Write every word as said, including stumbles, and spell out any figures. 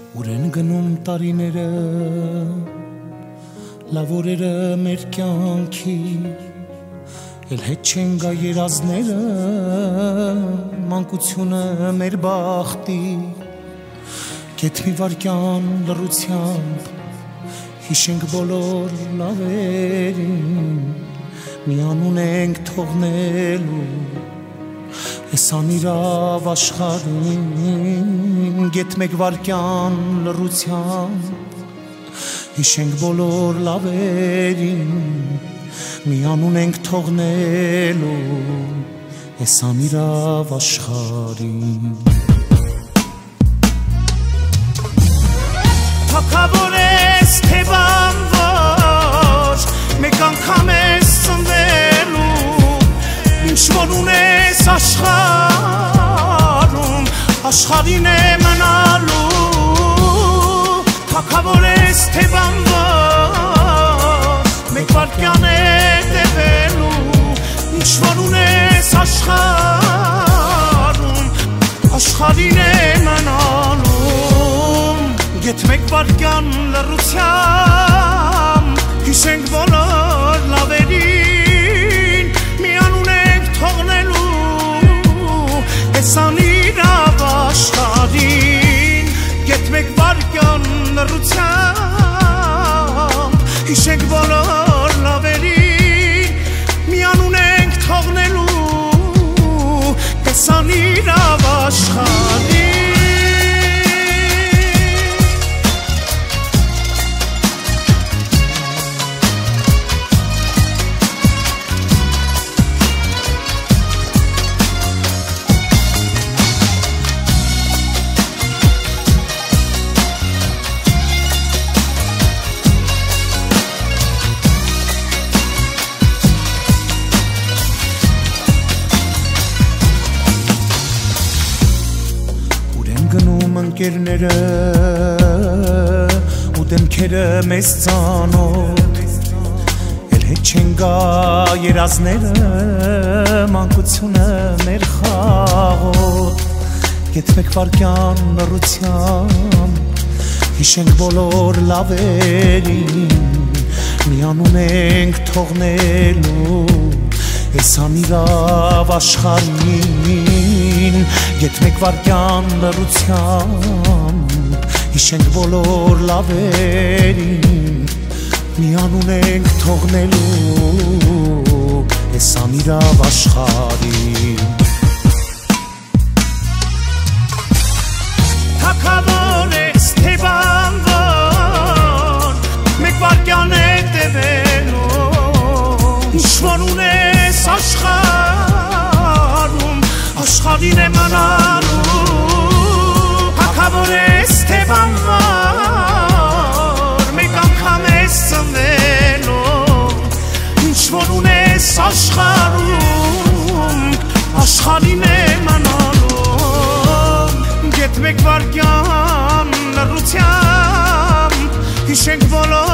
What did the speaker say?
Ուրեն գնում տարիները լավ օրերը մեր կյանքի էլ հետ չեն գա երազները մանկությունը մեր բախտի կետ մի վարկյան լռությամբ հիշենք բոլոր լավերին մի անուն ենք թողնելու Ես անիրավ աշխարհին գետ մեկ վարկյան լռությամբ հիշենք բոլոր լավերին մի անուն ենք թողնելու Ես անիրավ աշխարհին Թագավոր ես թե բանվոր մեկ անգամ ես ծնվելու Ինչ որ ունես աշխարհում աշխարհին է մնալու Թագավոր ես թե բանվոր մեկ վարկյան է տևելու Ինչ որ ունես աշխարհում աշխարհին է մնալու Գետ մեկ վարկյան լռությամբ հիշենք բոլոր լավերին մի անուն ենք թողնելու Ես անիրավ աշխարհին Գետ մեկ վարկյան լռությամբ հիշենք բոլոր լավերին մի անուն ենք թողնելու Ես անիրավ աշխարհին Գնում ընկերները ու դեմքերը մեզ ծանոթ Էլ հետ չեն գա երազները մանկությունը մեր խաղոտ Գետ մեկ վարկյան լռությամբ հիշենք բոլոր լավերին մի անուն ենք թողնելու Ես անիրավ աշխարհին Գետ մեկ վարկյան լռությամբ հիշենք բոլոր լավերին մի անուն ենք թողնելու Ես անիրավ աշխարհին Թագավոր ես թե բանվոր մեկ վարկյան է տևելու Ինչ որ ունես աշխարհում աշխարհին է մնալու Թագավոր ես թե բանվոր մեկ անգամ ես ծնվելու Ինչ որ ունես աշխարհում աշխարհին է մնալու Գետ մեկ վարկյան լռությամբ հիշենք բոլոր